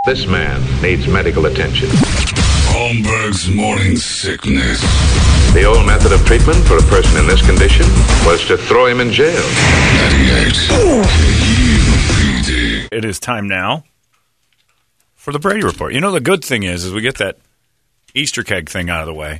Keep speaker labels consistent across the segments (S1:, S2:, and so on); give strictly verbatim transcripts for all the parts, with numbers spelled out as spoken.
S1: This man needs medical attention.
S2: Holmberg's Morning Sickness.
S1: The old method of treatment for a person in this condition was to throw him in jail.
S2: ninety-eight K U P D.
S3: It is time now for the Brady Report. You know, the good thing is, is we get that Easter keg thing out of the way.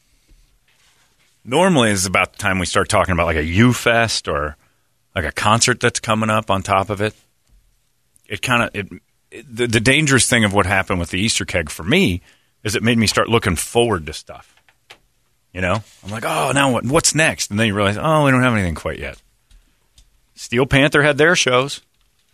S3: Normally, it's about the time we start talking about like a U-Fest or like a concert that's coming up on top of it. It kind of it, it the, the dangerous thing of what happened with the Easter keg for me is it made me start looking forward to stuff. You know, I'm like, oh, now what? What's next? And then you realize, oh, we don't have anything quite yet. Steel Panther had their shows.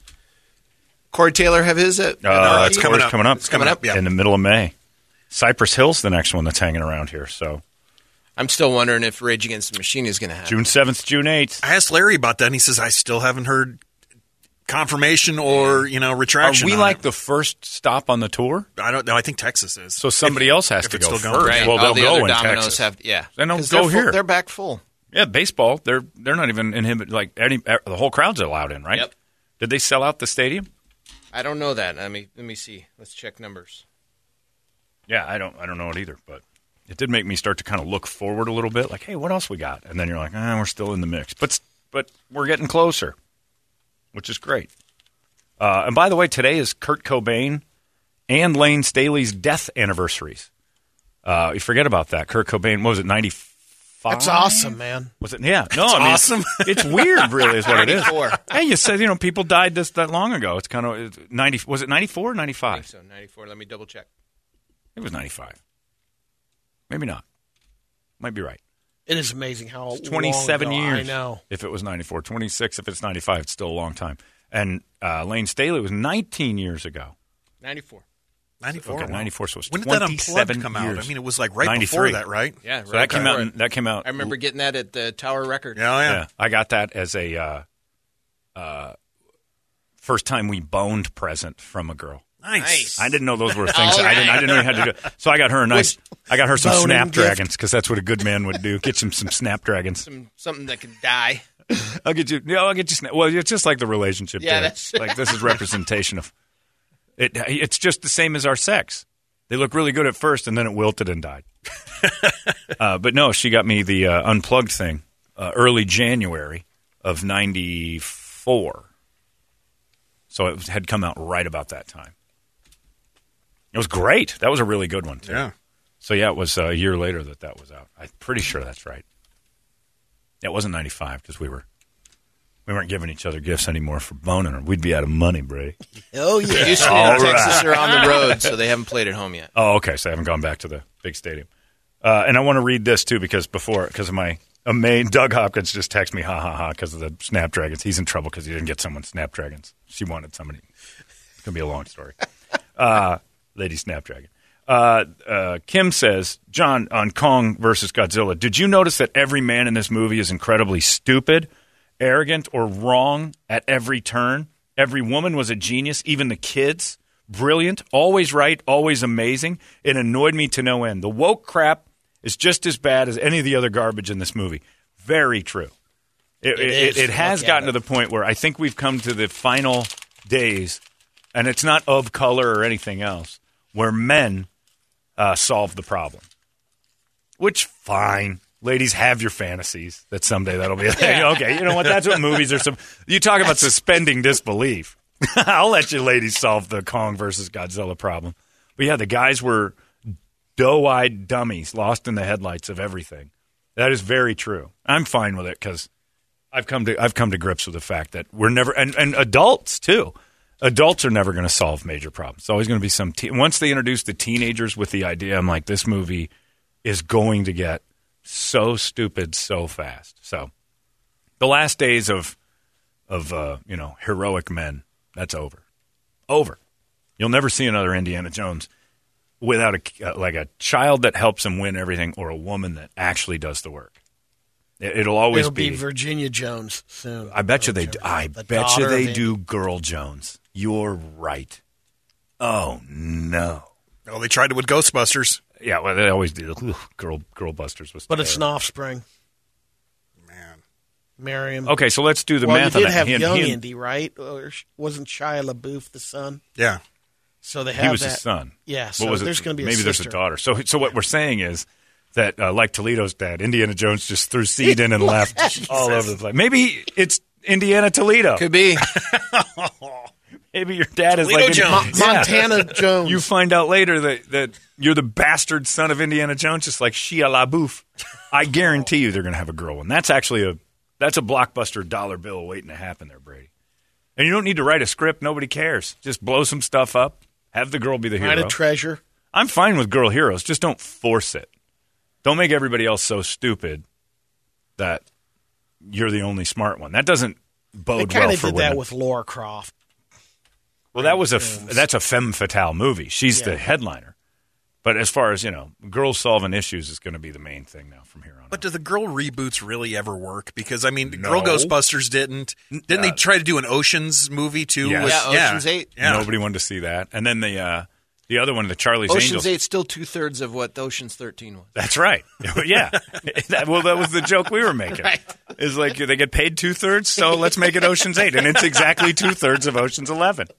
S4: Corey Taylor have his at,
S3: Uh,
S4: at
S3: it's
S4: R T?
S3: coming up. coming up.
S4: It's coming up, yeah.
S3: In the middle of May. Cypress Hill's the next one that's hanging around here. So
S4: I'm still wondering if Rage Against the Machine is going to happen.
S3: June seventh, June eighth.
S5: I asked Larry about that, and he says, I still haven't heard confirmation or, you know,
S3: Are
S5: retraction.
S3: we
S5: on
S3: like
S5: it.
S3: the first stop on the tour?
S5: I don't know. I think Texas is.
S3: So somebody else has
S5: if
S3: to
S5: it's
S3: go
S5: still
S3: first.
S5: going.
S4: Right.
S3: Well,
S4: All
S3: they'll
S4: the
S3: go
S4: other
S3: in
S4: dominoes
S3: Texas.
S4: have, yeah.
S3: Then they'll
S4: 'Cause
S3: go
S4: they're full-
S3: here.
S4: They're back full.
S3: Yeah, baseball. They're they're not even inhibited. Like any, the whole crowd's allowed in, right?
S4: Yep.
S3: Did they sell out the stadium?
S4: I don't know that. Let me let me see. Let's check numbers.
S3: Yeah, I don't I don't know it either, but it did make me start to kind of look forward a little bit. Like, hey, what else we got? And then you're like, ah, we're still in the mix, but but we're getting closer, which is great. Uh, and by the way, today is Kurt Cobain and Lane Staley's death anniversaries. Uh, you forget about that. Kurt Cobain, what was it, ninety-five?
S6: That's awesome, man.
S3: Was it? Yeah. No,
S5: That's
S3: I mean,
S5: awesome.
S3: It's weird, really, is what it is.
S4: ninety-four.
S3: Hey, you said, you know, people died this that long ago. It's kind of ninety. Was it ninety-four or
S4: I
S3: ninety-five?
S4: think so. ninety-four. Let me double check.
S3: It was ninety-five. Maybe not. Might be right.
S6: It is amazing how
S3: It's twenty-seven
S6: long ago,
S3: years.
S6: I know.
S3: If it was ninety-four, twenty-six if it's ninety-five, it's still a long time. And uh, Lane Staley was nineteen years ago.
S4: ninety-four.
S5: ninety-four.
S3: Okay,
S5: wow.
S3: ninety-four, so it's
S5: when did that
S3: twenty-seven
S5: Unplugged come out?
S3: years.
S5: I mean, it was like right
S3: ninety-three.
S5: before that, right?
S4: Yeah,
S3: So that came
S4: before
S3: out.
S4: it.
S3: In, that came out.
S4: I remember getting that at the Tower Record.
S5: Yeah, yeah.
S3: Yeah, I got that as a uh, uh, first time we boned present from a girl.
S5: Nice.
S4: Nice.
S3: I didn't know those were things.
S4: All
S3: I didn't. I didn't know you had to do. it. So I got her a nice. I got her some
S6: boning
S3: snapdragons because that's what a good man would do. Get some some snapdragons.
S4: Some, something that could die.
S3: I'll get you. Yeah, I'll get you. Sna- well, it's just like the relationship.
S4: Yeah,
S3: thing.
S4: that's-
S3: like this is representation of it. It's just the same as our sex. They look really good at first, and then it wilted and died. uh, but no, she got me the uh, unplugged thing uh, early January of ninety-four. So it had come out right about that time. It was great. That was a really good one too.
S5: Yeah.
S3: So yeah, it was a year later that that was out. I'm pretty sure that's right. It wasn't ninety-five because we were we weren't giving each other gifts anymore for boning her. We'd be out of money, Brady.
S6: Oh, yeah.
S4: Houston
S3: All
S4: and Texas
S3: right.
S4: are on the road, so they haven't played at home yet.
S3: Oh, okay. So I haven't gone back to the big stadium. Uh, and I want to read this too because before because of my amazing Doug Hopkins just texted me ha ha ha because of the Snapdragons. He's in trouble because he didn't get someone Snapdragons. She wanted somebody. It's gonna be a long story. Uh, Lady Snapdragon. Uh, uh, Kim says, John, on Kong versus Godzilla, did you notice that every man in this movie is incredibly stupid, arrogant, or wrong at every turn? Every woman was a genius, even the kids. Brilliant, always right, always amazing. It annoyed me to no end. The woke crap is just as bad as any of the other garbage in this movie. Very true. It,
S6: It
S3: it,
S6: is.
S3: it, it has
S6: Look at
S3: gotten
S6: it.
S3: to the point where I think we've come to the final days, and it's not of color or anything else, where men uh, solve the problem. Which, fine. Ladies, have your fantasies that someday that'll be a thing. Okay, you know what? That's what movies are. Some, you talk about suspending disbelief. I'll let you ladies solve the Kong versus Godzilla problem. But yeah, the guys were doe-eyed dummies, lost in the headlights of everything. That is very true. I'm fine with it because I've come to I've come to grips with the fact that we're never and, and adults too. Adults are never going to solve major problems. It's always going to be some te- once they introduce the teenagers with the idea. I'm like, this movie is going to get so stupid so fast. So the last days of of uh, you know heroic men, that's over. Over. You'll never see another Indiana Jones without a uh, like a child that helps him win everything or a woman that actually does the work. It, it'll always
S6: It'll be
S3: be.
S6: Virginia Jones soon.
S3: I bet you they.
S6: Jones.
S3: Do, I
S6: The
S3: bet you
S6: daughter
S3: they
S6: of
S3: do. Girl Jones. You're right. Oh no.
S5: Oh, they tried it with Ghostbusters.
S3: Yeah, well, they always do. Ugh, girl, Girl Busters was.
S6: But it's an
S3: terrible.
S6: offspring.
S5: Man.
S6: Marry him.
S3: Okay, so let's do the
S6: well,
S3: math
S6: you
S3: on
S6: did
S3: that.
S6: have
S3: He and-
S6: young
S3: he and-
S6: Indy, right? Or wasn't Shia LaBeouf the son?
S5: Yeah.
S6: So they have
S3: He was
S6: that.
S3: his son.
S6: Yeah, so
S3: what was
S6: there's
S3: it?
S6: going to be a
S3: maybe there's a
S6: sister.
S3: daughter. So, so what we're saying is that, uh, like Toledo's dad, Indiana Jones just threw seed in and left all over the place. Maybe it's Indiana Toledo.
S4: Could be.
S3: Maybe your dad is
S5: Toledo
S3: like
S5: Jones.
S3: Yeah.
S6: Montana Jones.
S3: You find out later that, that you're the bastard son of Indiana Jones, just like Shia LaBeouf. I guarantee you they're going to have a girl one. That's actually a that's a blockbuster dollar bill waiting to happen there, Brady. And you don't need to write a script. Nobody cares. Just blow some stuff up. Have the girl be the hero.
S6: Find a treasure.
S3: I'm fine with girl heroes. Just don't force it. Don't make everybody else so stupid that you're the only smart one. That doesn't
S6: They
S3: bode
S6: kind
S3: well
S6: of
S3: for
S6: did
S3: women.
S6: that with Laura Croft.
S3: Well, that was a f- that's a femme fatale movie. She's
S6: Yeah.
S3: the headliner. But as far as, you know, girls solving issues is going to be the main thing now from here on.
S5: But do the girl reboots really ever work? Because, I mean,
S3: No.
S5: Girl Ghostbusters didn't. Didn't they try to do an Oceans movie, too?
S3: Yes.
S5: with-
S4: Yeah, Ocean's Eight.
S5: Yeah.
S3: Nobody wanted to see that. And then the uh, the other one, the Charlie's
S4: Ocean's
S3: Angels.
S4: Eight's still two thirds of what Ocean's Thirteen was.
S3: That's right. Yeah. That, well, that was the joke we were making.
S4: Right.
S3: It's like they get paid two thirds, so let's make it Ocean's Eight, and it's exactly two thirds of Ocean's Eleven.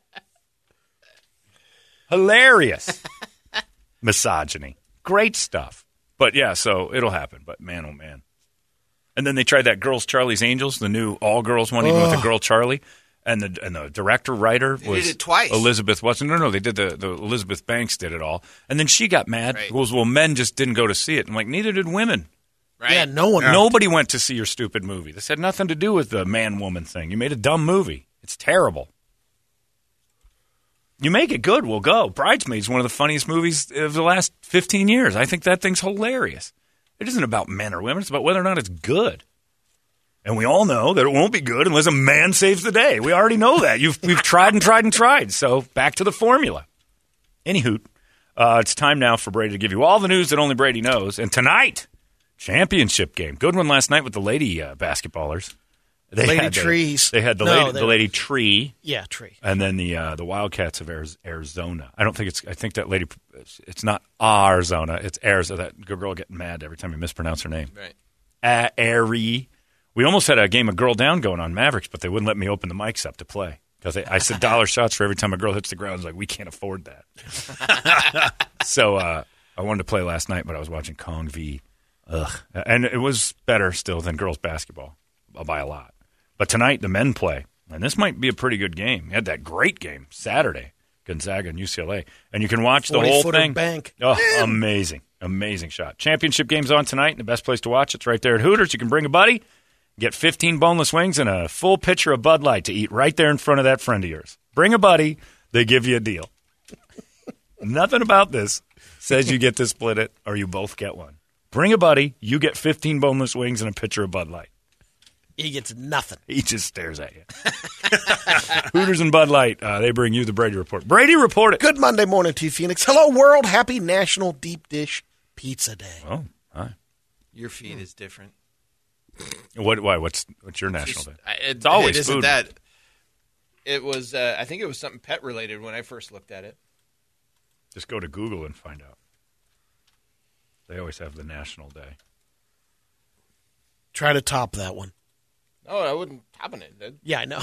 S3: Hilarious. Misogyny. Great stuff. But yeah, so it'll happen. But man, oh man. And then they tried that Girls Charlie's Angels, the new all girls one, even with the girl Charlie. And the and the director writer
S4: They
S3: was
S4: did it twice.
S3: Elizabeth Watson. No, no, they did the, the Elizabeth Banks did it all. And then she got mad.
S4: Right.
S3: Goes, well, men just didn't go to see it. I'm like, neither did women.
S4: Right?
S6: Yeah, no one.
S3: Nobody went to see your stupid movie. This had nothing to do with the man-woman thing. You made a dumb movie. It's terrible. You make it good, we'll go. Bridesmaids, one of the funniest movies of the last fifteen years. I think that thing's hilarious. It isn't about men or women. It's about whether or not it's good. And we all know that it won't be good unless a man saves the day. We already know that. You've, we've tried and tried and tried. So back to the formula. Anywho, uh, it's time now for Brady to give you all the news that only Brady knows. And tonight, championship game. Good one last night with the lady uh, basketballers. They
S6: Lady
S3: had the-
S6: Trees.
S3: They had the
S6: No,
S3: lady,
S6: they
S3: the
S6: were-
S3: lady Tree.
S6: Yeah, tree.
S3: And then the uh, the Wildcats of Ariz- Arizona. I don't think it's. I think that lady. It's not Arizona. It's Arizona. That good girl getting mad every time you mispronounce her name.
S4: Right.
S3: Uh, Ari. We almost had a game of girl down going on Mavericks, but they wouldn't let me open the mics up to play because I said dollar shots for every time a girl hits the ground. I was like, we can't afford that. So uh, I wanted to play last night, but I was watching Kong v. Ugh, and it was better still than girls basketball by a lot. But tonight, the men play, and this might be a pretty good game. We had that great game Saturday, Gonzaga and U C L A, and you can watch the whole
S6: forty-footer
S3: thing.
S6: bank.
S3: Oh, amazing, amazing shot. Championship game's on tonight, and the best place to watch it's right there at Hooters. You can bring a buddy, get fifteen boneless wings and a full pitcher of Bud Light to eat right there in front of that friend of yours. Bring a buddy, they give you a deal. Nothing about this says you get to split it or you both get one. Bring a buddy, you get fifteen boneless wings and a pitcher of Bud Light.
S6: He gets nothing.
S3: He just stares at you. Hooters and Bud Light, uh, they bring you the Brady Report. Brady, report it.
S6: Good Monday morning to you, Phoenix. Hello, world. Happy National Deep Dish Pizza Day.
S3: Oh, hi.
S4: Your feed is different.
S3: What? Why? What's what's your national
S4: Just-
S3: day?
S4: I- it,
S3: It's always
S4: it isn't
S3: food.
S4: that. It was. Uh, I think it was something pet related when I first looked at it.
S3: Just go to Google and find out. They always have the national day.
S6: Try to top that one.
S4: Oh, I wouldn't topping it. That-
S6: Yeah, I know.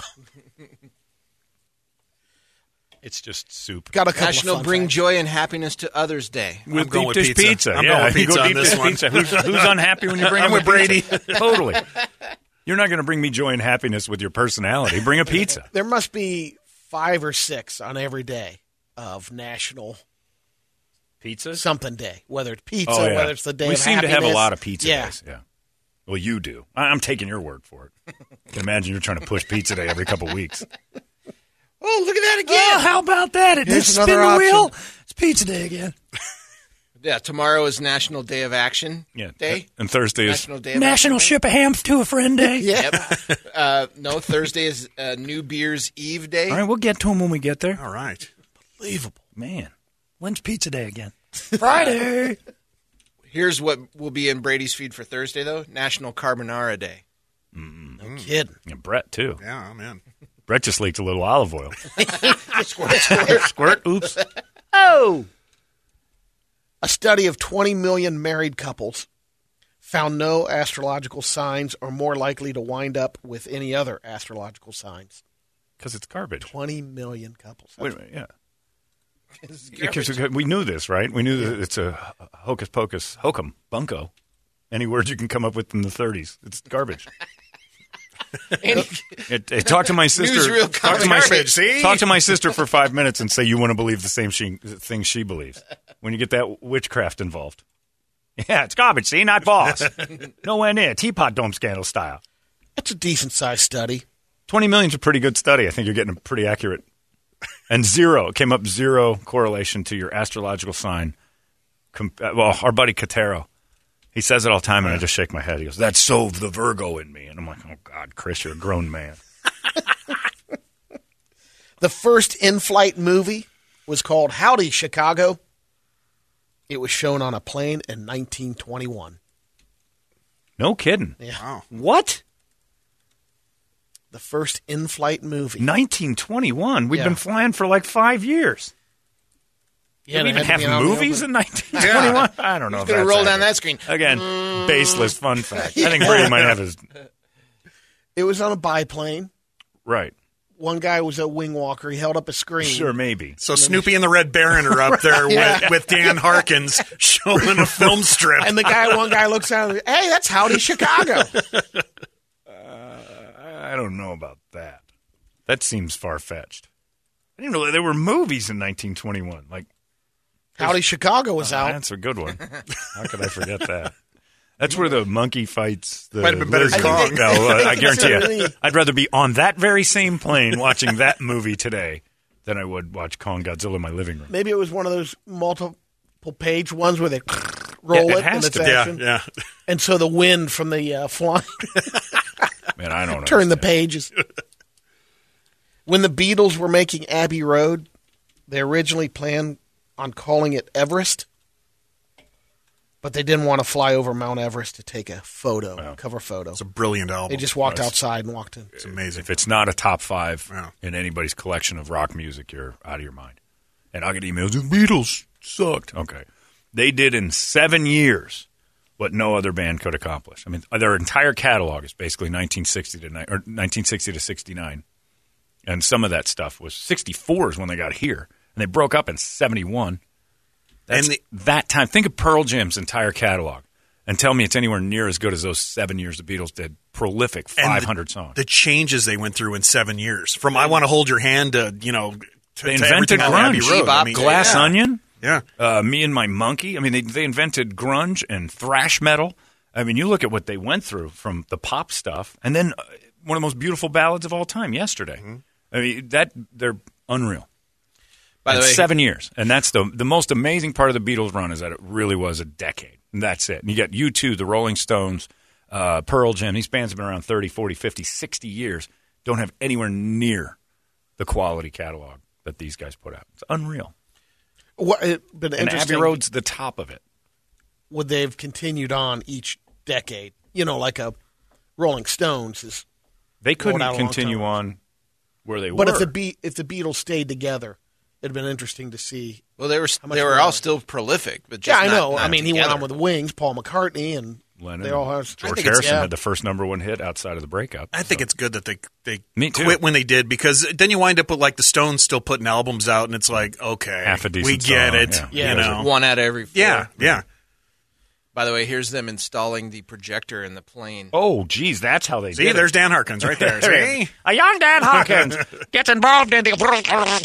S3: It's just soup.
S6: Got a couple
S4: National
S6: of fun
S4: Bring
S6: facts.
S4: Joy and Happiness to Others Day.
S3: With
S5: going
S3: deep
S5: with
S3: dish
S5: pizza.
S3: pizza.
S5: I'm
S3: yeah,
S5: going with
S3: you go
S5: pizza on
S3: deep
S5: this
S3: dish
S5: one.
S3: pizza. Who's, who's unhappy when you bring
S5: I'm
S3: them a
S5: with
S3: pizza? Totally. You're not going to bring me joy and happiness with your personality. Bring a pizza.
S6: There must be five or six on every day of National
S3: Pizzas?
S6: something day, whether it's pizza,
S3: Oh, yeah.
S6: whether it's the day
S3: we
S6: of
S3: seem to have a
S6: happiness.
S3: lot of pizza
S6: yeah.
S3: days. Yeah. Well, you do. I- I'm taking your word for it. I can imagine you're trying to push pizza day every couple weeks.
S4: Oh, look at that again!
S3: how about that? It
S6: Here's another option.
S3: It's pizza day again.
S4: Yeah, tomorrow is National Day of Action
S3: Yeah.
S4: Day.
S3: And Thursday is
S4: National Day of Action Day.
S3: Ship a Ham to a Friend Day.
S4: Yep. uh, no, Thursday is uh, New Beer's Eve Day.
S3: All right, we'll get to them when we get there.
S5: All right.
S6: Unbelievable.
S3: Man, when's pizza day again? Friday.
S4: Here's what will be in Brady's feed for Thursday, though: National Carbonara Day.
S6: No kidding.
S3: And Brett, too.
S5: Yeah, I'm in.
S3: Brett just leaked a little olive oil.
S4: Squirt, squirt.
S3: Squirt. Oops.
S6: Oh! A study of twenty million married couples found no astrological signs are more likely to wind up with any other astrological signs.
S3: Because it's garbage.
S6: twenty million couples.
S3: Wait a minute, yeah. Because we knew this, right? We knew that it's a hocus pocus, hokum, bunko. Any words you can come up with from the thirties. It's garbage. it, it, talk to my sister.
S4: Newsreel
S3: Talk to my,
S4: garbage,
S5: see?
S3: talk to my sister for five minutes and say you want to believe the same she, thing she believes. When you get that witchcraft involved. Yeah, it's garbage, see? Not boss. Nowhere near. Teapot Dome scandal style.
S6: That's a decent-sized study.
S3: twenty million is a pretty good study. I think you're getting a pretty accurate. And zero. It came up zero correlation to your astrological sign. Com- well, our buddy Katero. He says it all the time, and I just shake my head. He goes, that's so the Virgo in me. And I'm like, oh, God, Chris, you're a grown man.
S6: The first in-flight movie was called Howdy, Chicago. It was shown on a plane in nineteen twenty-one.
S3: No kidding.
S6: Yeah.
S5: Wow.
S3: What?
S6: The first in-flight movie.
S3: nineteen twenty-one? We've
S6: Yeah.
S3: been flying for like five years.
S6: Yeah,
S3: Did we
S6: they
S3: even
S6: had
S3: have
S6: to be on the
S3: movies
S6: open-
S3: in nineteen twenty-one? I don't know.
S4: He's
S3: if
S4: going to
S3: that's
S4: roll down
S3: accurate.
S4: that screen.
S3: Again, baseless fun fact. I think Brady might have his...
S6: It was on a biplane.
S3: Right.
S6: One guy was a wing walker. He held up a screen.
S3: Sure, maybe.
S5: So Snoopy and the Red Baron are up there
S6: Yeah.
S5: with, with Dan Harkins showing a film strip.
S6: And the guy, one guy looks out and goes, hey, that's Howdy, Chicago.
S3: I don't know about that. That seems far-fetched. I didn't know there were movies in nineteen twenty-one. Like,
S6: Howdy, Chicago was
S3: oh,
S6: out.
S3: that's a good one. How could I forget that? That's where the monkey fights the
S5: Might have been better
S3: lizard.
S5: than Kong.
S3: No, uh, I guarantee
S6: Really?
S3: you, I'd rather be on that very same plane watching that movie today than I would watch Kong Godzilla in my living room.
S6: Maybe it was one of those multiple page ones where they roll
S3: Yeah, it
S6: it,
S3: has
S6: in its
S3: to.
S5: yeah,
S6: action.
S5: yeah.
S6: And so the wind from the uh, flying
S3: Man, I don't know.
S6: turn the pages. When the Beatles were making Abbey Road, they originally planned on calling it Everest, but they didn't want to fly over Mount Everest to take a photo,
S3: Wow.
S6: cover photo.
S5: It's a brilliant album.
S6: They just walked
S3: Nice.
S6: outside and walked in.
S5: It's amazing.
S3: If it's not a top five
S5: Wow.
S3: in anybody's collection of rock music, you're out of your mind. And I'll get emails, the Beatles sucked. Okay. They did in seven years what no other band could accomplish. I mean, their entire catalog is basically nineteen sixty to ni- or nineteen sixty to sixty-nine. And some of that stuff was sixty-fours when they got here. And they broke up in seventy-one. That's
S5: And the-
S3: that time. Think of Pearl Jam's entire catalog and tell me it's anywhere near as good as those seven years the Beatles did. Prolific,
S5: And
S3: five hundred
S5: the,
S3: songs.
S5: The changes they went through in seven years. From I Want to Hold Your Hand to, you know, to,
S3: They
S5: to
S3: invented
S5: everything on Abbey
S3: grunge.
S5: Road. I
S4: Bebop,
S5: mean,
S3: Glass
S5: yeah.
S3: Onion.
S5: Yeah.
S3: Uh, Me and My Monkey. I mean, they they invented grunge and thrash metal. I mean, you look at what they went through from the pop stuff, and then uh, one of the most beautiful ballads of all time, Yesterday.
S5: Mm-hmm.
S3: I mean, that they're unreal.
S4: By the
S3: In
S4: way,
S3: seven years, and that's the the most amazing part of the Beatles run is that it really was a decade, and that's it. And you got U two, the Rolling Stones, uh, Pearl Jam. These bands have been around thirty, forty, fifty, sixty years. Don't have anywhere near the quality catalog that these guys put out. It's unreal.
S6: What, it been
S3: And Abbey
S6: interesting.
S3: Road's the top of it.
S6: Would they have continued on each decade? You know, like a Rolling Stones is.
S3: They couldn't
S6: out a long
S3: continue
S6: time.
S3: on where they
S6: But
S3: were.
S6: if the Be- if the Beatles stayed together, it'd been interesting to see.
S4: well, they were
S6: much
S4: they were
S6: more?
S4: all still prolific, but
S6: Yeah,
S4: just
S6: I
S4: not-
S6: know.
S4: not
S6: I mean, he went
S4: together.
S6: on with the Wings, Paul McCartney, and
S3: Lennon,
S6: they all
S3: and
S6: have.
S3: George
S6: I think it's-
S3: Harrison
S6: yeah.
S3: had the first number one hit outside of the breakup.
S5: I think it's good that they they
S3: Me too.
S5: quit when they did, because then you wind up with like the Stones still putting albums out, and it's like, okay,
S3: Half a decent
S5: we get
S3: song,
S5: it,
S3: yeah.
S6: Yeah.
S5: you know,
S4: one out of every four.
S5: yeah, yeah.
S4: By the way, here's them installing the projector in the plane.
S3: Oh, geez, that's how they
S5: See,
S3: did
S5: there's
S3: it.
S5: Dan Harkins right there. See,
S3: A young Dan Hawkins gets involved in the
S4: Look at how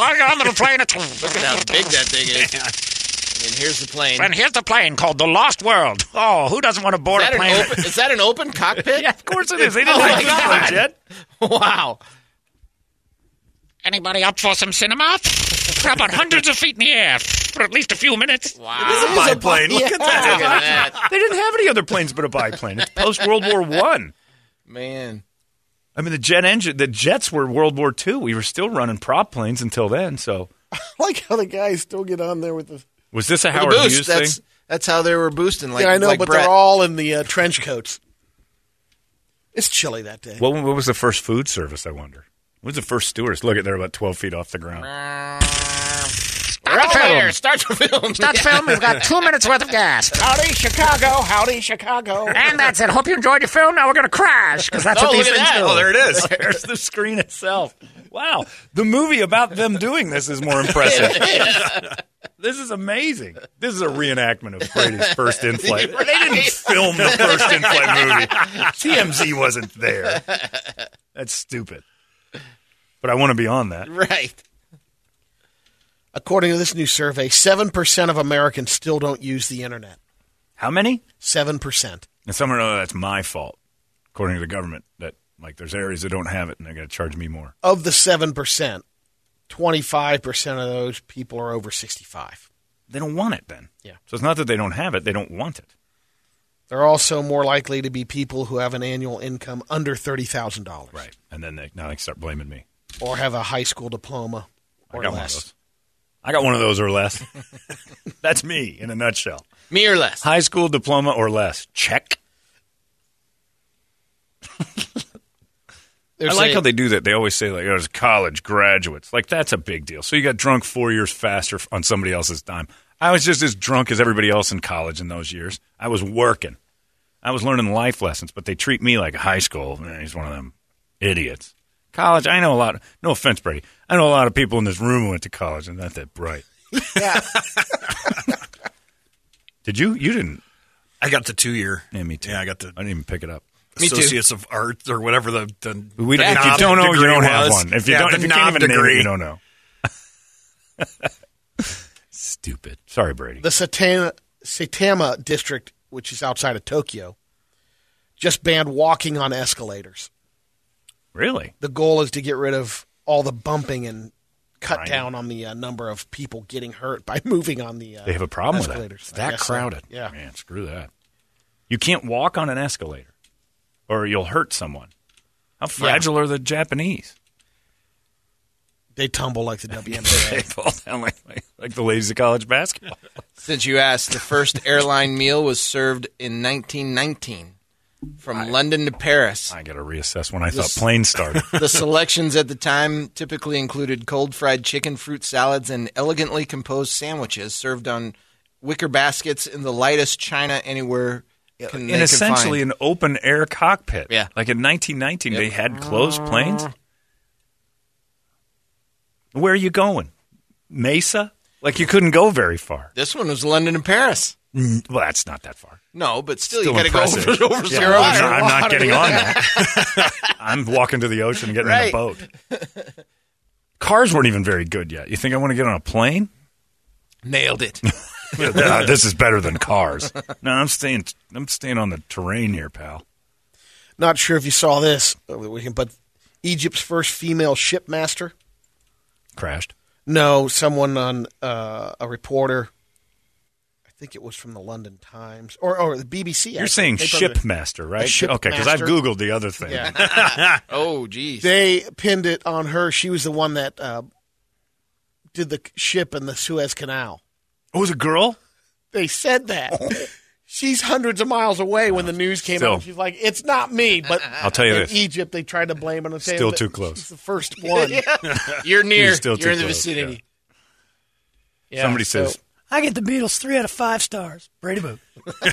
S4: big that thing is. And here's the plane.
S3: And here's the plane called the Lost World. Oh, who doesn't want to
S4: Is
S3: board
S4: that,
S3: a
S4: an
S3: plane?
S4: open, is that an open cockpit?
S3: Yeah, of course it is. They didn't
S4: Oh,
S3: have
S4: my
S3: numbers
S4: God.
S3: yet.
S4: Wow.
S7: Anybody up for some cinema? For about hundreds of feet in the air for at least a few minutes.
S4: Wow.
S5: it's a biplane. Look at that.
S4: Look at that.
S3: They didn't have any other planes but a biplane. It's post World War One.
S4: Man.
S3: I mean, the jet engine, the jets were World War Two. We were still running prop planes until then. So,
S6: I like how the guys still get on there with the.
S3: was this a
S4: The
S3: Howard
S4: boost.
S3: Hughes
S4: That's
S3: thing?
S4: that's how they were boosting. Like,
S6: yeah, I know,
S4: like
S6: but
S4: Brett.
S6: they're all in the uh, trench coats. It's chilly that day.
S3: What, what was the first food service? I wonder. What was the first stewardess? Look at they're about twelve feet off the ground.
S7: Start the film.
S4: Start the film.
S7: Start the film. We've got two minutes worth of gas.
S6: Howdy, Chicago. Howdy, Chicago.
S7: And that's it. Hope you enjoyed your film. Now we're going to crash because that's
S4: Oh,
S7: what these
S4: look at
S7: things
S4: that.
S7: do.
S5: Oh, there it is.
S3: There's the screen itself. Wow, the movie about them doing this is more impressive. This is amazing. This is a reenactment of Brady's first in-flight. They didn't film the first in-flight movie. T M Z wasn't there. That's stupid. But I want to be on that.
S4: Right.
S6: According to this new survey, seven percent of Americans still don't use the internet.
S3: How many?
S6: seven percent.
S3: And someone, oh, that's my fault, according to the government, that like there's areas that don't have it and they're going to charge me more.
S6: Of the seven percent, twenty-five percent of those people are over sixty-five.
S3: They don't want it then.
S6: Yeah.
S3: So it's not that they don't have it, they don't want it.
S6: They're also more likely to be people who have an annual income under thirty thousand dollars.
S3: Right. And then they now they start blaming me.
S6: Or have a high school diploma or
S3: I got
S6: less.
S3: one of those. I got one of those or less. That's me in a nutshell.
S4: Me or less.
S3: High school diploma or less. Check. I like
S6: a-
S3: how they do that. They always say, like, oh, there's college graduates. Like, that's a big deal. So you got drunk four years faster on somebody else's dime. I was just as drunk as everybody else in college in those years. I was working. I was learning life lessons, but they treat me like high school. Man, he's one of them idiots. College, I know a lot. Of, no offense, Brady. I know a lot of people in this room who went to college and not that bright.
S6: Yeah.
S3: Did you? You didn't.
S5: I got the two year.
S3: Yeah, me too.
S5: Yeah, I got the
S3: I didn't even pick it up.
S4: Me too.
S5: Associates of Arts or whatever the, the
S3: We,
S5: the
S3: if you
S5: knob
S3: don't know, you
S5: degree
S3: don't have
S5: was.
S3: one. If you
S5: Yeah,
S3: don't,
S5: the
S3: if you can't
S5: knob
S3: even name it,
S5: degree.
S3: you don't know. Stupid. Sorry, Brady.
S6: The Satana, Saitama district, which is outside of Tokyo, just banned walking on escalators.
S3: Really?
S6: The goal is to get rid of all the bumping and cut
S3: Right.
S6: down on the uh, number of people getting hurt by moving on the uh,
S3: They have a problem with that.
S6: escalators.
S3: It's
S6: I
S3: that
S6: guess so.
S3: crowded.
S6: Yeah.
S3: Man, screw that. You can't walk on an escalator or you'll hurt someone. How fragile are the Japanese?
S6: They tumble like the W N B
S3: They
S6: A.
S3: fall down like, like, like the ladies of college basketball.
S4: Since you asked, the first airline meal was served in nineteen nineteen from London to Paris.
S3: I got to reassess when I
S4: This-
S3: thought planes started.
S4: The selections at the time typically included cold fried chicken, fruit salads, and elegantly composed sandwiches served on wicker baskets in the lightest china anywhere can, they
S3: in
S4: can
S3: essentially
S4: find.
S3: an open air cockpit.
S4: Yeah.
S3: Like in nineteen nineteen, they had closed planes. Where are you going? Mesa? Like you couldn't go very far.
S4: This one was London and Paris.
S3: Mm, Well, that's not that far.
S4: No, but still,
S3: Still
S4: you got to go
S3: impressive.
S4: over, over
S3: Yeah,
S4: some
S3: I'm,
S4: water.
S3: not, I'm not getting on that. I'm walking to the ocean and getting in
S4: Right.
S3: a boat. Cars weren't even very good yet. You think I want to get on a plane?
S4: Nailed it.
S3: Uh, this is better than cars. No, I'm staying. I'm staying on the terrain here, pal.
S6: Not sure if you saw this, but Egypt's first female shipmaster.
S3: Crashed.
S6: No, someone on uh, a reporter. I think it was from the London Times or or the B B C.
S3: You're
S6: actually.
S3: saying
S6: They probably-
S3: shipmaster, right?
S6: A ship
S3: Okay, because I've
S6: master.
S3: Googled the other thing.
S6: Yeah.
S4: Oh, geez.
S6: They pinned it on her. She was the one that uh, did the ship in the Suez Canal.
S3: Oh, it was a girl?
S6: They said that. She's hundreds of miles away when the news came
S3: Still.
S6: out. She's like, it's not me. But
S3: I'll tell you
S6: in
S3: this.
S6: Egypt, they tried to blame it. And say
S3: Still
S6: that
S3: too close.
S6: She's the first one.
S4: You're near.
S3: You're
S4: You're,
S3: still too
S4: in the
S3: close,
S4: vicinity.
S6: Yeah,
S3: Somebody
S6: so-
S3: says,
S8: I get the Beatles three out of five stars. Brady Boot.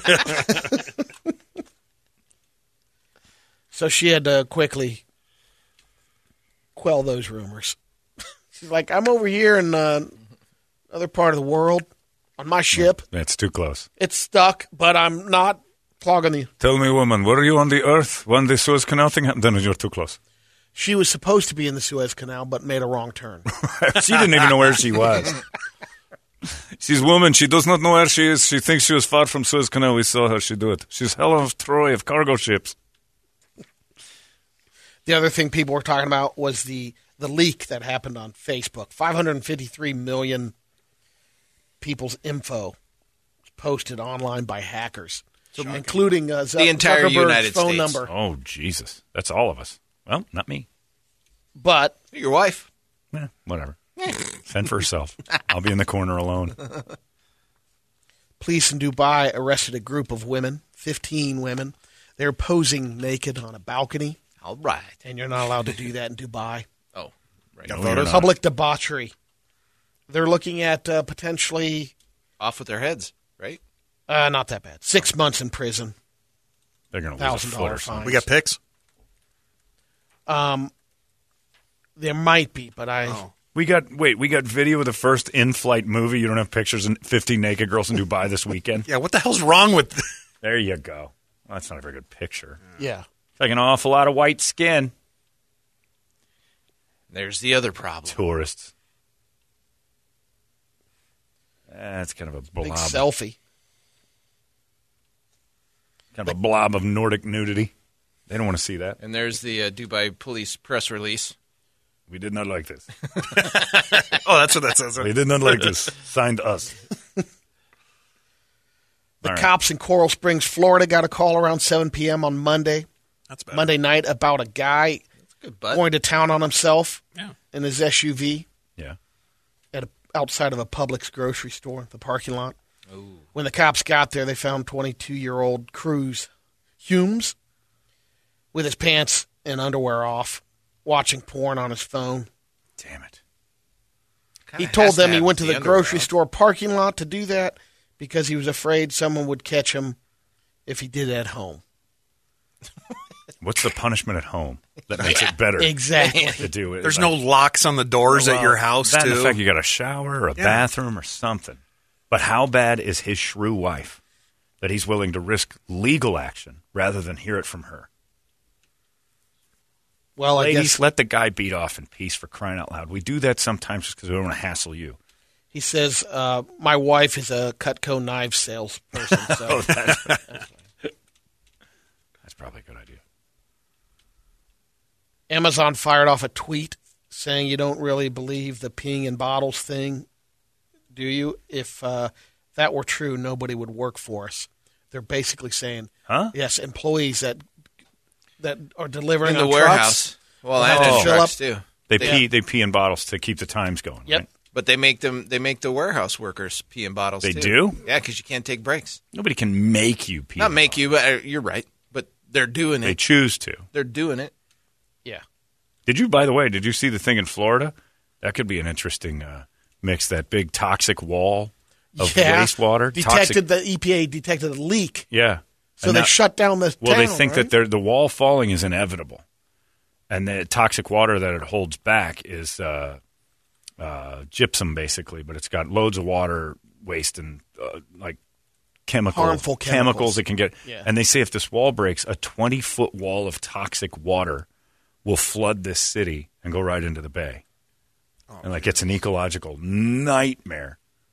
S6: So she had to quickly quell those rumors. She's like, I'm over here in uh, another part of the world on my ship.
S3: that's too close.
S6: It's stuck, but I'm not clogging the.
S3: Tell me, woman, were you on the earth when the Suez Canal thing happened? Then you're too close.
S6: She was supposed to be in the Suez Canal, but made a wrong turn.
S3: She didn't even know where she was. She's a woman. She does not know where she is. She thinks she was far from Suez Canal. We saw her. She do it. She's hell of Troy of cargo ships.
S6: The other thing people were talking about was the, the leak that happened on Facebook. five hundred fifty-three million people's info was posted online by hackers, including uh, Zuck-
S4: The entire
S6: Zuckerberg's
S4: United
S6: phone
S4: States.
S6: number.
S3: Oh, Jesus. That's all of us. Well, not me.
S6: But
S4: Your wife.
S3: Eh, whatever. Fend for herself. I'll be in the corner alone.
S6: police in Dubai arrested a group of women, fifteen women. They were posing naked on a balcony,
S4: All right.
S6: and you're not allowed to do that in Dubai.
S4: Oh, right.
S3: No, you're not.
S6: Public debauchery. They're looking at uh, potentially,
S4: Off with their heads, right?
S6: uh, not that bad, six months in prison.
S3: They're going to lose a
S6: Thousand
S3: foot
S6: dollar
S3: or something.
S6: fine.
S5: We got pics.
S6: Um, There might be, but I.
S5: Oh.
S3: We got wait, we got video of the first in-flight movie. You don't have pictures of fifty naked girls in Dubai this weekend.
S5: Yeah, what the hell's wrong with this?
S3: There you go. Well, that's not a very good picture.
S6: Yeah.
S3: It's like an awful lot of white skin.
S4: There's the other problem.
S3: Tourists. That's kind of a blob.
S6: Big selfie.
S3: Kind of a blob of Nordic nudity. They don't want to see that.
S4: And there's the uh, Dubai police press release.
S3: We did not like this.
S5: Oh, that's what that says.
S3: We did not like this. Signed us.
S6: The
S3: All right.
S6: cops in Coral Springs, Florida, got a call around seven p.m. on Monday,
S5: That's better.
S6: Monday night, about a guy
S4: Good, bud.
S6: going to town on himself
S5: Yeah.
S6: in his S U V
S3: Yeah.
S6: at a, outside of a Publix grocery store, the parking lot. When the cops got there, they found twenty-two-year-old Cruz Humes with his pants and underwear off, watching porn on his phone.
S3: Damn it.
S6: He
S4: Kinda
S6: told
S4: has to
S6: them he
S4: have
S6: went to the
S4: underwear
S6: grocery
S4: on.
S6: store parking lot to do that because he was afraid someone would catch him if he did it at home.
S3: What's the punishment at home that makes it better
S6: Exactly.
S3: to do it?
S5: There's no locks on the doors at your house,
S3: that and
S5: too.
S3: the fact you got a shower or a
S5: Yeah.
S3: bathroom or something. But how bad is his shrew wife that he's willing to risk legal action rather than hear it from her?
S6: Well, I
S3: Ladies,
S6: guess
S3: let the guy beat off in peace, for crying out loud. We do that sometimes just because we don't want to hassle you.
S6: he says, uh, my wife is a Cutco knife salesperson. So.
S3: Oh, that's, that's probably a good idea.
S6: Amazon fired off a tweet saying you don't really believe the peeing in bottles thing, do you? If uh, that were true, nobody would work for us. They're basically saying,
S3: Huh?
S6: yes, employees that that are delivering
S4: In the
S6: on
S4: warehouse.
S6: trucks.
S4: Well,
S6: have
S4: and
S6: to
S4: in
S6: fill
S4: trucks,
S6: up-
S4: too.
S3: They
S4: Yeah.
S3: pee. They pee in bottles to keep the times going.
S6: Yep.
S3: Right?
S4: But they make them. They make the warehouse workers pee in bottles.
S3: They
S4: too.
S3: do?
S4: Yeah, because you can't take breaks.
S3: Nobody can make you pee.
S4: Not
S3: in
S4: make
S3: bottles.
S4: you, but uh, you're right. But they're doing
S3: They
S4: it.
S3: choose to.
S4: They're doing it.
S6: Yeah.
S3: Did you, by the way, did you see the thing in Florida? That could be an interesting uh, mix. That big toxic wall of
S6: yeah.
S3: wastewater.
S6: Detected
S3: Toxic,
S6: the E P A detected a leak,
S3: yeah.
S6: so
S3: And
S6: they
S3: now-
S6: shut down the
S3: Well, they
S6: town,
S3: think
S6: right?
S3: that they're, the wall falling is inevitable, and the toxic water that it holds back is uh, uh, gypsum, basically. But it's got loads of water waste and uh, like chemical
S6: Harmful chemicals.
S3: it can get.
S6: Yeah.
S3: And they say if this wall breaks, a twenty foot wall of toxic water will flood this city and go right into the bay. And like it's an ecological nightmare.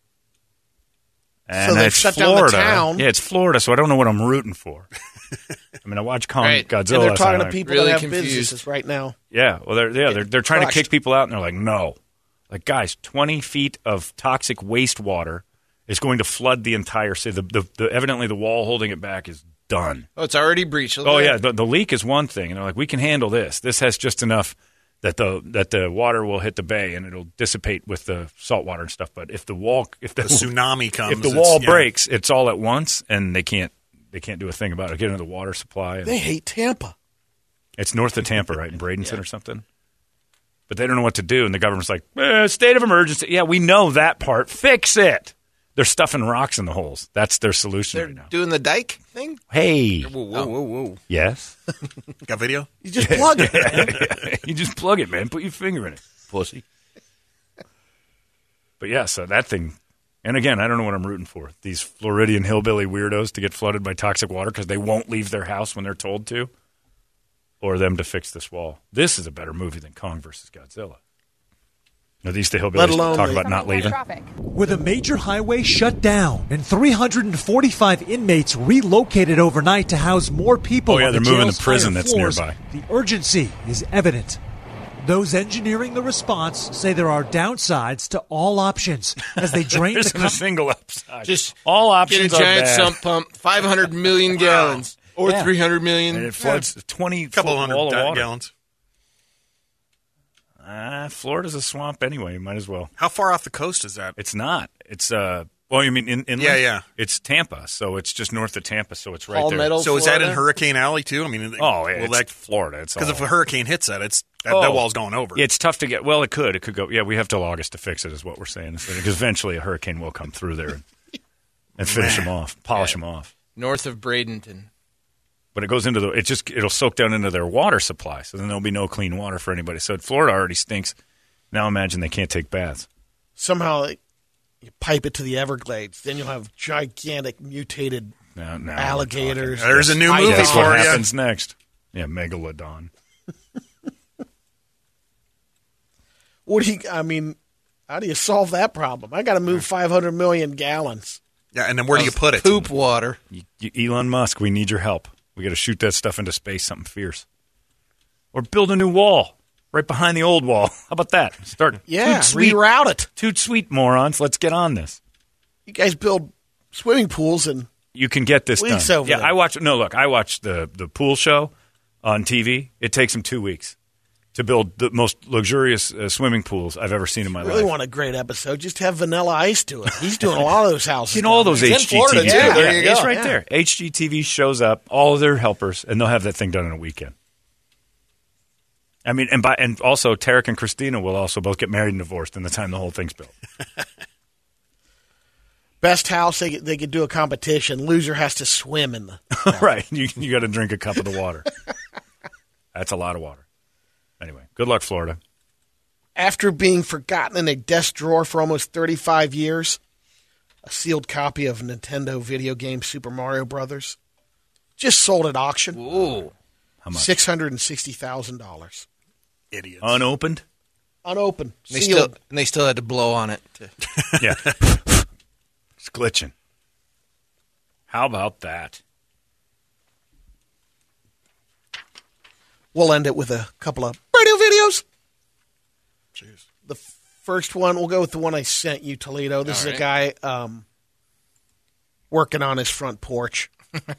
S3: And
S6: So they've
S3: it's
S6: shut down the
S3: Florida.
S6: town.
S3: Yeah, it's Florida, so I don't know what I'm rooting for. I mean, I watch Kong
S4: Right.
S3: Godzilla.
S6: and they're
S3: last
S6: talking
S3: night,
S6: to
S3: I'm
S6: people
S4: really
S6: that have
S4: confused.
S6: businesses right now.
S3: Yeah, well, they're yeah they're they're trying
S6: crushed.
S3: to kick people out, and they're like, no, like guys, twenty feet of toxic wastewater is going to flood the entire city. The, the, the evidently the wall holding it back is done.
S4: Oh, it's already breached. Look
S3: Oh
S4: at
S3: yeah,
S4: that.
S3: the, the leak is one thing, and they're like, we can handle this. This has just enough that the that the water will hit the bay and it'll dissipate with the salt water and stuff. But if the wall, if the,
S5: The tsunami comes.
S3: if the
S5: it's-
S3: wall
S5: yeah.
S3: breaks, it's all at once, and they can't they can't do a thing about it. Get into the water supply. And
S6: They hate Tampa.
S3: it's north of Tampa, right, in Bradenton or something. But they don't know what to do, and the government's like, eh, state of emergency. Yeah, we know that part. Fix it. They're stuffing rocks in the holes. That's their solution
S4: They're
S3: right now.
S4: doing the dike thing.
S3: Hey,
S5: Whoa, whoa, whoa, whoa.
S3: yes.
S5: Got video?
S6: You just plug it.
S3: You just plug it, man. Put your finger in it, pussy. But yeah, so that thing. And again, I don't know what I'm rooting for. These Floridian hillbilly weirdos to get flooded by toxic water because they won't leave their house when they're told to, or them to fix this wall. This is a better movie than Kong versus Godzilla. Are these the hillbillies
S6: Let alone
S3: talk
S6: the-
S3: about not leaving?
S9: With a major highway shut down and three hundred forty-five inmates relocated overnight to house more people
S3: Oh, yeah,
S9: on
S3: they're
S9: the
S3: moving
S9: jail's
S3: the prison
S9: higher
S3: that's
S9: floors,
S3: nearby.
S9: the urgency is evident. Those engineering the response say there are downsides to all options as they drain
S3: There
S9: the
S3: isn't a
S9: com-
S3: single upside.
S4: Just
S3: all
S4: Get
S3: options
S4: a giant
S3: are bad.
S4: sump pump, five hundred million gallons or
S3: Yeah.
S4: three hundred million.
S3: And it floods twenty
S5: Couple
S3: foot
S5: hundred
S3: wall of
S5: da-
S3: water.
S5: gallons.
S3: Ah, Florida's a swamp anyway. You might as well.
S5: How far off the coast is that?
S3: It's not. It's uh. Well, you mean in, inland?
S5: Yeah, yeah.
S3: It's Tampa, so it's just north of Tampa, so it's right there.
S4: Palmetto,
S5: So is that in
S4: Florida?
S5: Hurricane Alley too? I mean,
S3: Oh, yeah,
S5: will
S3: it's
S5: that
S3: Florida. It's
S5: because
S3: all-
S5: if a hurricane hits that, it's that,
S3: Oh.
S5: that wall's going over.
S3: Yeah, it's tough to get. Well, it could. It could go. Yeah, we have till August to fix it, is what we're saying. Because eventually a hurricane will come through there and, and finish them off, polish them off.
S4: North of Bradenton.
S3: but it goes into the. It just it'll soak down into their water supply, so then there'll be no clean water for anybody. So Florida already stinks. Now imagine they can't take baths.
S6: Somehow like, you pipe it to the Everglades, then you'll have gigantic mutated
S3: Now, now
S6: alligators.
S5: There's a new
S6: I
S5: movie
S6: know.
S3: That's
S5: for
S3: what
S5: you.
S3: happens next. Yeah, Megalodon.
S6: What do you? I mean, how do you solve that problem? I got to move five hundred million gallons.
S5: Yeah, and then where do you put it?
S4: Poop water.
S3: You, you, Elon Musk, we need your help. We got to shoot that stuff into space, something fierce, or build a new wall right behind the old wall. How about that? Start.
S6: Yeah,
S3: toot sweet,
S6: reroute it.
S3: toot sweet morons. Let's get on this.
S6: You guys build swimming pools and
S3: You can get this
S6: Weeks
S3: done.
S6: over
S3: yeah,
S6: there.
S3: I watch. No, look, I watched the the pool show on T V. It takes them two weeks to build the most luxurious uh, swimming pools I've ever seen in my
S6: really
S3: life.
S6: want a great episode. Just have Vanilla Ice do it. He's doing a lot of those houses.
S3: In all
S6: down
S3: those
S6: there.
S3: H G T V,
S4: Florida, too.
S3: yeah,
S4: There you go.
S3: it's right
S6: Yeah.
S3: there. H G T V shows up, all of their helpers, and they'll have that thing done in a weekend. I mean, and by and also Tarek and Christina will also both get married and divorced in the time the whole thing's built.
S6: Best house they they could do a competition. Loser has to swim in the.
S3: Right, you you got to drink a cup of the water. That's a lot of water. Anyway, good luck, Florida.
S6: After being forgotten in a desk drawer for almost thirty-five years, a sealed copy of Nintendo video game Super Mario Brothers just sold at auction.
S4: Ooh.
S3: How much?
S6: six hundred sixty thousand dollars.
S5: Idiots.
S3: Unopened.
S6: Unopened.
S4: They
S6: sealed.
S4: still, and they still had to blow on it. To,
S3: Yeah, it's glitching. How about that?
S6: We'll end it with a couple of radio videos. Jeez. The first one, we'll go with the one I sent you, Toledo. This
S4: All
S6: is a guy um, working on his front porch.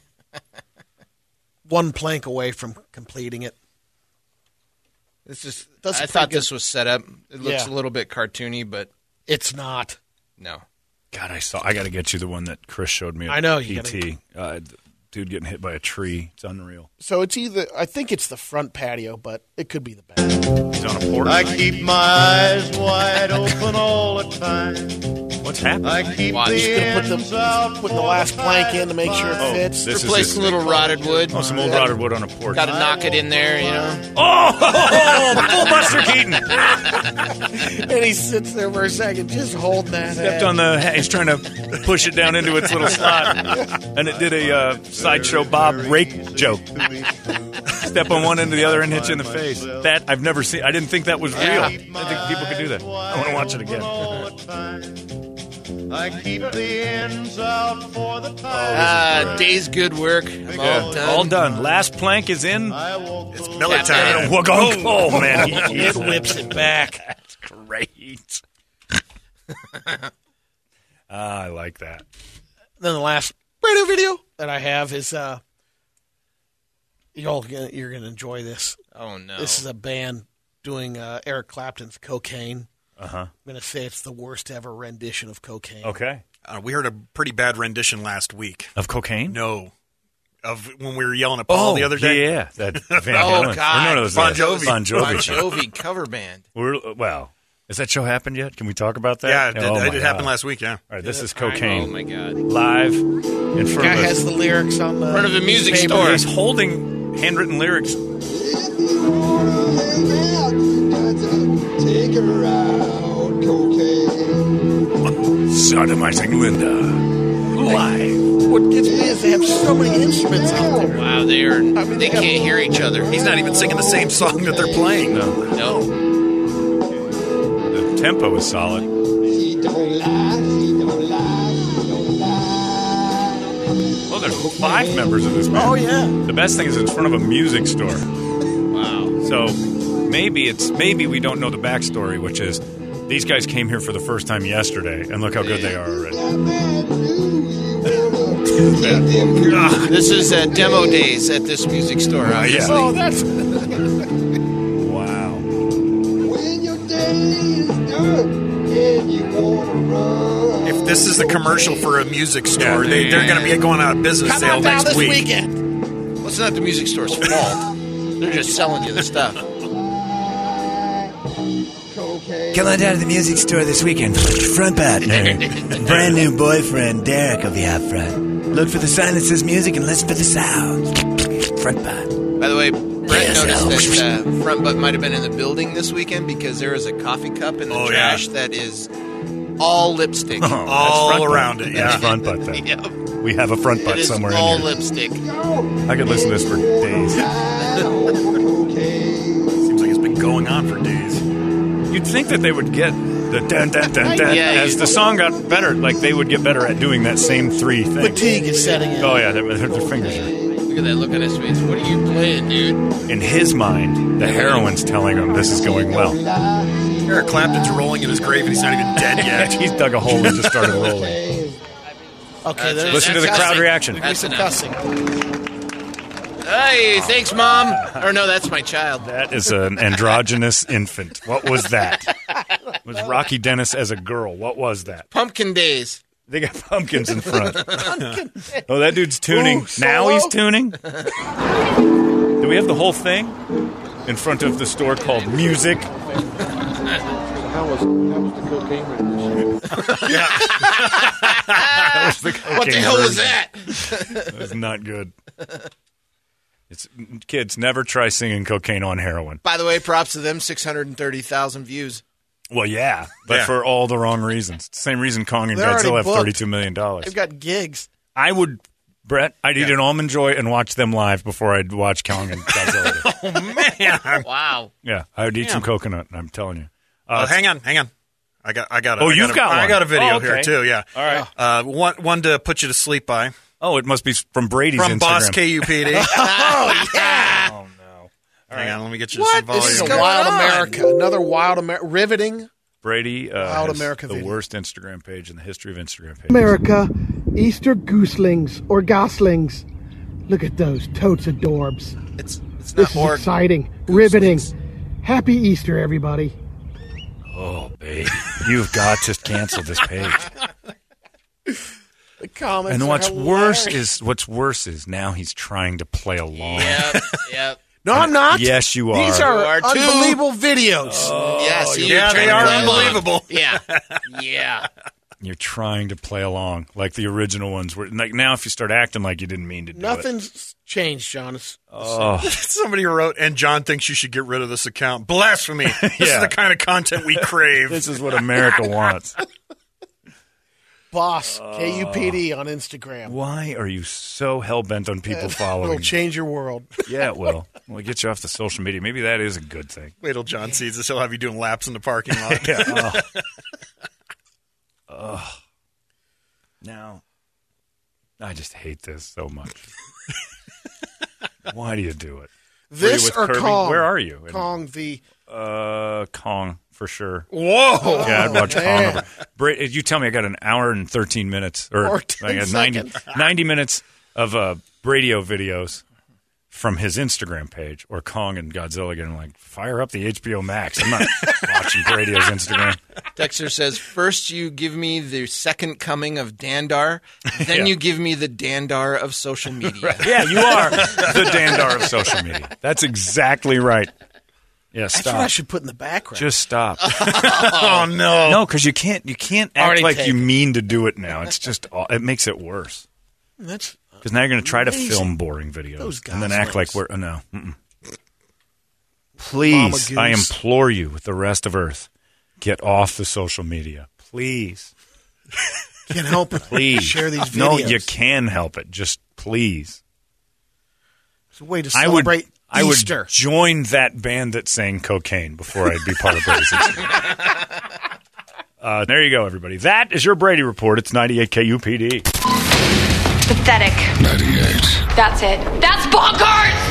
S6: One plank away from completing it.
S4: this is.
S6: That's
S4: I
S6: pretty
S4: thought
S6: good.
S4: this was set up. It looks
S6: Yeah.
S4: a little bit cartoony, but
S6: It's not.
S4: no.
S3: God, I saw. I got to get you the one that Chris showed me. At
S6: I know, you
S3: E T. Uh, dude getting hit by a tree. It's unreal.
S6: So it's either, I think it's the front patio, but it could be the back.
S3: He's on a porch.
S10: I keep my eyes wide open all the time.
S3: What's happening?
S10: I keep
S4: Watch.
S10: the
S6: He's going to put
S10: ends
S6: the,
S10: out
S6: put the
S10: for
S6: last plank in to make sure it
S3: Oh,
S6: fits.
S3: this is
S4: Replace
S3: his
S4: a little rotted wood.
S3: Oh, some old rotted wood on a porch.
S4: Got to knock it in there, you know.
S3: Oh, full Buster Keaton.
S6: And he sits there for a second just holding that.
S3: Stepped
S6: head.
S3: on the. He's trying to push it down into its little slot, and it did a uh, sideshow Bob rake joke. Step on one end to the other and hit you in the face. That I've never seen. I didn't think that was real. I didn't think people could do that. I want to watch it again.
S10: I keep the ends out for the time.
S4: Uh, day's good work. I'm all done.
S3: All done. Last plank is in.
S5: It's Miller time.
S3: Oh, oh man, he,
S6: It whips it back.
S3: That's great. Ah, I like that.
S6: Then the last radio video that I have is uh, y'all gonna, you're gonna enjoy this.
S4: Oh no.
S6: This is a band doing uh, Eric Clapton's "Cocaine."
S3: Uh huh.
S6: I'm gonna say it's the worst ever rendition of "Cocaine."
S3: Okay.
S5: Uh, we heard a pretty bad rendition last week.
S3: Of cocaine?
S5: No. Of when we were yelling at Paul the other day.
S3: Yeah, yeah. That Van
S4: Oh,
S3: Halen.
S4: God.
S3: Or no, no, it was,
S5: Bon
S3: uh,
S5: Jovi.
S3: Bon Jovi.
S4: Bon Jovi cover band.
S3: We're, well, has that show happened yet? Can we talk about that?
S5: Yeah, it, did,
S3: Oh,
S5: it
S3: my
S5: did
S3: God.
S5: happen last week, yeah.
S3: All right, this is
S4: Oh
S3: cocaine
S4: my god.
S3: live in front
S6: Guy
S3: of
S6: has
S3: us.
S6: the lyrics on the
S4: In front of a music
S6: paper.
S4: store.
S3: He's holding handwritten lyrics. Sodomizing Linda. Live.
S6: What gets me is they have so many instruments out there.
S4: Wow, they are.
S6: mean,
S4: They
S6: they have-
S4: can't hear each other.
S5: He's not even singing the same song that they're playing.
S3: No,
S4: No.
S3: the tempo is solid. Well, there's five members of this band.
S6: Oh yeah.
S3: The best thing is it's in front of a music store.
S4: Wow.
S3: So maybe it's maybe we don't know the backstory, which is these guys came here for the first time yesterday, and look how good they are already.
S4: This is uh, demo days at this music store. Obviously.
S6: Oh, that's
S3: Wow.
S5: If this is the commercial for a music store,
S3: Yeah,
S5: they, they're
S4: yeah.
S5: going to be going out of business
S6: come
S5: sale
S6: on down
S5: next
S6: this
S5: week.
S6: weekend.
S4: Well, it's not the music store's fault. They're just selling you the stuff.
S11: Come on down to the music store this weekend. Front partner. Brand new boyfriend, Derek, will be out front. Look for the sign that says music and listen for the sounds. front butt.
S4: By the way, Brett
S11: Yes,
S4: noticed
S11: hello.
S4: that uh, front butt might have been in the building this weekend because there is a coffee cup in the
S5: Oh,
S4: trash
S5: yeah.
S4: that is all lipstick.
S3: Oh, that's
S5: All
S3: front butt.
S5: around it, yeah.
S3: That's front butt then.
S4: Yep.
S3: We have a front butt
S4: It is
S3: somewhere
S4: all
S3: in here.
S4: lipstick.
S3: I could listen to this for days.
S5: Seems like it's been going on for days.
S3: You'd think that they would get the dun dun dun dun
S4: Yeah,
S3: as
S4: you-
S3: the song got better. Like they would get better at doing that same three things.
S6: Fatigue is setting in.
S3: Oh yeah, their, their fingers are.
S4: Look at that look on his face. What are you playing, dude?
S3: In his mind, the heroine's telling him this is going well.
S5: Eric Clapton's rolling in his grave and he's not even dead yet.
S3: He's dug a hole and just started rolling.
S6: Okay, there's
S3: Listen to the
S4: That's
S3: crowd
S4: cussing.
S3: reaction.
S4: That's
S6: some
S4: enough.
S6: cussing.
S4: Hey, thanks, Mom. Or no, that's my child.
S3: That is an androgynous infant. What was that? It was Rocky Dennis as a girl. What was that?
S4: Pumpkin Days.
S3: They got pumpkins in front. Oh, that dude's tuning.
S6: Ooh,
S3: now
S6: solo?
S3: he's tuning? Do we have the whole thing in front of the store called Music?
S10: How was, how was the cocaine rendition?
S3: That was the
S4: What the
S3: cocaine
S4: hell was
S3: version.
S4: that?
S3: That was not good. It's kids never try singing cocaine on heroin.
S4: By the way, props to them, six hundred thirty thousand views.
S3: Well, yeah, but
S5: Yeah.
S3: for all the wrong reasons. Same reason Kong and
S6: They're already
S3: Godzilla have
S6: booked.
S3: thirty-two million dollars.
S6: They've got gigs.
S3: I would, Brett, I'd eat an Almond Joy and watch them live before I'd watch Kong and Godzilla.
S5: Oh, man.
S4: Wow.
S3: Yeah, I would eat
S5: Damn.
S3: some coconut, I'm telling you.
S5: Uh,
S3: Uh,
S5: hang on, hang on. I got, I got. A,
S3: Oh,
S5: I
S3: you've
S5: got, a,
S3: got
S5: I
S3: one.
S5: got a video
S3: Oh, okay.
S5: here too. Yeah.
S3: All right.
S5: Uh, one, one to put you to sleep by
S3: Oh, it must be from Brady's
S5: from
S3: Instagram.
S5: Boss K U P D.
S4: Oh, yeah.
S3: Oh, no.
S5: Hang on, let me get you
S6: What?
S5: some volume.
S6: This is a
S4: going
S6: Wild
S4: on?
S6: America. Another Wild America. Riveting.
S3: Brady uh,
S6: Wild
S3: has
S6: America
S3: the
S6: video.
S3: worst Instagram page in the history of Instagram pages.
S12: America, Easter gooselings or goslings. Look at those totes of dorbs.
S4: It's, it's
S12: This
S4: not
S12: is
S4: more.
S12: exciting, riveting. Happy Easter, everybody.
S3: Oh, babe. You've got to cancel this page.
S6: The comments.
S3: And
S6: are
S3: what's
S6: hilarious.
S3: worse is what's worse is now he's trying to play along.
S4: Yep, yep.
S6: No, I'm not.
S3: Yes, you are.
S6: These are,
S4: You are too.
S6: unbelievable videos.
S4: yeah, see, you're
S5: yeah,
S4: trying
S5: they
S4: to
S5: are
S4: play along.
S5: unbelievable.
S4: Yeah. Yeah.
S3: You're trying to play along like the original ones were. Like now, if you start acting like you didn't mean to do it.
S6: Nothing's changed, John. It's,
S3: Oh,
S5: Somebody wrote, and John thinks you should get rid of this account. Blasphemy. This is
S3: Yeah.
S5: the kind of content we crave.
S3: this is what America wants.
S6: Boss K U P D on Instagram.
S3: Why are you so hell bent on people
S6: It'll
S3: following? you?
S6: change your world.
S3: Yeah, it will. Well, get you off the social media. Maybe that is a good thing.
S5: Wait till John sees this. He'll have you doing laps in the parking lot.
S3: Yeah. Oh. Ugh. Now, I just hate this so much. Why do you do it? Were you
S6: This
S3: with
S6: or
S3: Kirby?
S6: Kong?
S3: Where are you?
S6: Kong the.
S3: Uh, Kong for sure.
S5: Whoa.
S3: Yeah, I'd watch Kong.
S6: man.
S3: Over. Bra- you tell me I got an hour and thirteen minutes, or
S6: fourteen
S3: I got ninety,
S6: seconds.
S3: ninety minutes of uh, radio videos from his Instagram page, or Kong and Godzilla getting like, fire up the H B O Max. I'm not watching Bradio's Instagram.
S4: Dexter says, first you give me the second coming of Dandar, then
S3: Yeah.
S4: you give me the Dandar of social media.
S3: Yeah, you are the Dandar of social media. That's exactly right. Yeah,
S6: That's what I
S3: stop.
S6: should put in the background.
S3: Just stop.
S5: Oh, no.
S3: No, because you can't. You can't act
S6: Already
S3: like you
S6: taken.
S3: mean to do it now. It's just. aw- It makes it worse.
S6: That's
S3: Because now you're going to try to
S6: Amazing.
S3: film boring videos
S6: Those
S3: and then act like
S6: goslings.
S3: we're. Oh, no. Mm-mm. Please,
S6: Mama
S3: I
S6: Goose.
S3: implore you with the rest of Earth, get off the social media. Please.
S6: can't help it.
S3: Please.
S6: Share these videos.
S3: No, you can help it. Just please.
S6: It's a way to
S3: I would,
S6: celebrate
S3: I would
S6: Easter.
S3: join that band that sang cocaine before I'd be part of Brady's Instagram. Uh, there you go, everybody. That is your Brady Report. It's ninety-eight K U P D.
S13: Pathetic.
S2: ninety-eight.
S13: That's it. That's bonkers!